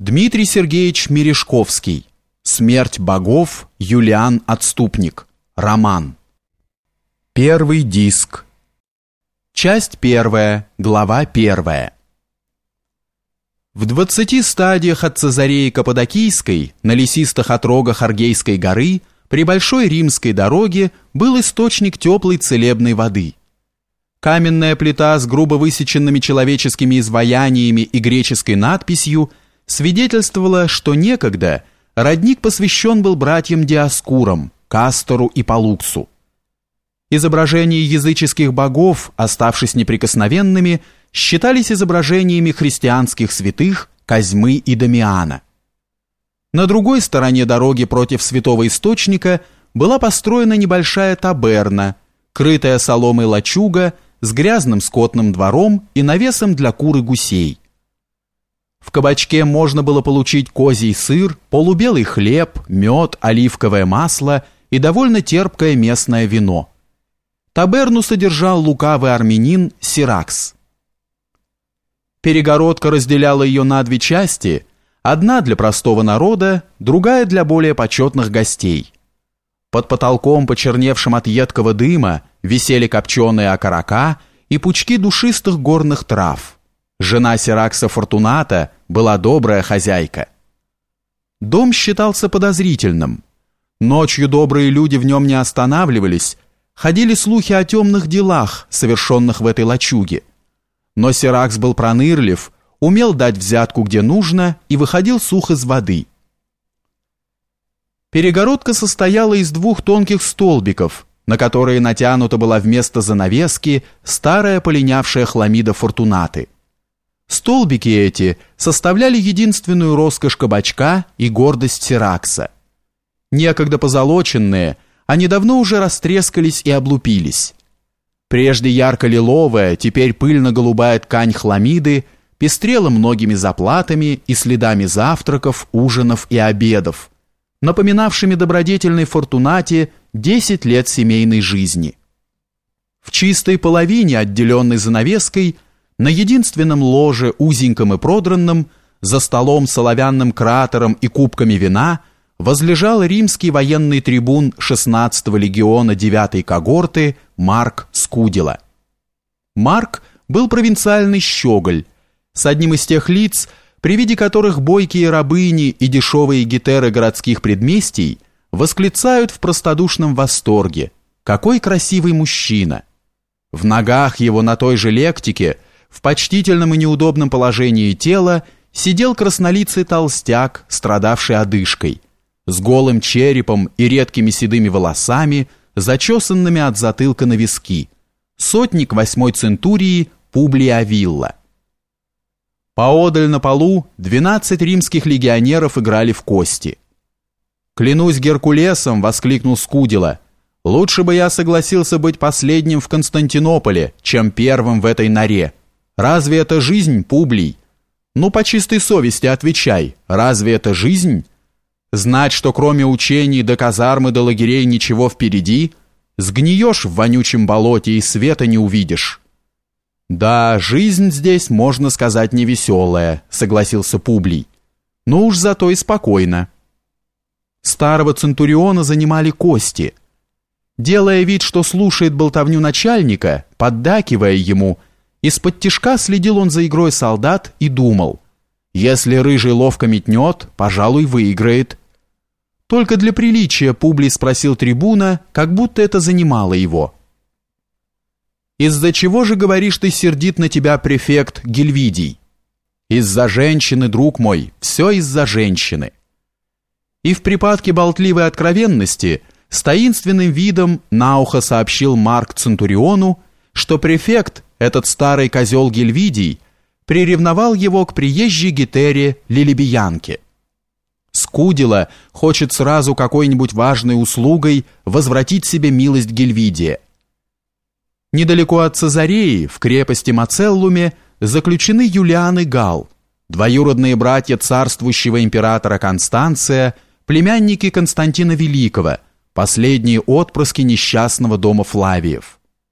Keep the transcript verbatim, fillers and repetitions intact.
Дмитрий Сергеевич Мережковский. Смерть богов. Юлиан Отступник. Роман. Первый диск. Часть первая. Глава первая. В двадцати стадиях от Цезареи Каппадокийской на лесистых отрогах Аргейской горы при Большой Римской дороге был источник теплой целебной воды. Каменная плита с грубо высеченными человеческими изваяниями и греческой надписью свидетельствовала, что некогда родник посвящен был братьям Диоскурам, Кастору и Палуксу. Изображения языческих богов, оставшись неприкосновенными, считались изображениями христианских святых Козьмы и Дамиана. На другой стороне дороги против святого источника была построена небольшая таберна, крытая соломой лачуга с грязным скотным двором и навесом для кур и гусей. В кабачке можно было получить козий сыр, полубелый хлеб, мед, оливковое масло и довольно терпкое местное вино. Таберну содержал лукавый армянин Сиракс. Перегородка разделяла ее на две части, одна для простого народа, другая для более почетных гостей. Под потолком, почерневшим от едкого дыма, висели копченые окорока и пучки душистых горных трав. Жена Сиракса Фортуната была добрая хозяйка. Дом считался подозрительным. Ночью добрые люди в нем не останавливались, ходили слухи о темных делах, совершенных в этой лачуге. Но Сиракс был пронырлив, умел дать взятку где нужно и выходил сух из воды. Перегородка состояла из двух тонких столбиков, на которые натянута была вместо занавески старая полинявшая хламида Фортунаты. Столбики эти составляли единственную роскошь кабачка и гордость Сиракса. Некогда позолоченные, они давно уже растрескались и облупились. Прежде ярко-лиловая, теперь пыльно-голубая ткань хламиды пестрела многими заплатами и следами завтраков, ужинов и обедов, напоминавшими добродетельной Фортунате десять лет семейной жизни. В чистой половине, отделенной занавеской, на единственном ложе, узеньком и продранном, за столом с оловянным кратером и кубками вина, возлежал римский военный трибун шестнадцатого легиона девятой когорты Марк Скудила. Марк был провинциальный щеголь, с одним из тех лиц, при виде которых бойкие рабыни и дешевые гетеры городских предместий восклицают в простодушном восторге: «Какой красивый мужчина!» В ногах его на той же лектике, в почтительном и неудобном положении тела, сидел краснолицый толстяк, страдавший одышкой, с голым черепом и редкими седыми волосами, зачесанными от затылка на виски, сотник восьмой центурии Публий Авилла. Поодаль на полу двенадцать римских легионеров играли в кости. «Клянусь Геркулесом!» — воскликнул Скудила. «Лучше бы я согласился быть последним в Константинополе, чем первым в этой норе. Разве это жизнь, Публий? Ну, по чистой совести отвечай, разве это жизнь? Знать, что кроме учений до казармы до лагерей ничего впереди, сгниешь в вонючем болоте и света не увидишь». «Да, жизнь здесь, можно сказать, невеселая», — согласился Публий. «Ну уж зато и спокойно». Старого центуриона занимали кости. Делая вид, что слушает болтовню начальника, поддакивая ему, из-под тишка следил он за игрой солдат и думал: если рыжий ловко метнет, пожалуй, выиграет. Только для приличия Публий спросил трибуна, как будто это занимало его: «Из-за чего же, говоришь, ты сердит на тебя префект Гильвидий?» «Из-за женщины, друг мой, все из-за женщины». И в припадке болтливой откровенности с таинственным видом на ухо сообщил Марк Центуриону, что префект, этот старый козел Гильвидий, приревновал его к приезжей гетере Лилибиянке. Скудила хочет сразу какой-нибудь важной услугой возвратить себе милость Гильвидия. Недалеко от Цезареи, в крепости Мацеллуме, заключены Юлиан и Гал, двоюродные братья царствующего императора Констанция, племянники Константина Великого, последние отпрыски несчастного дома Флавиев.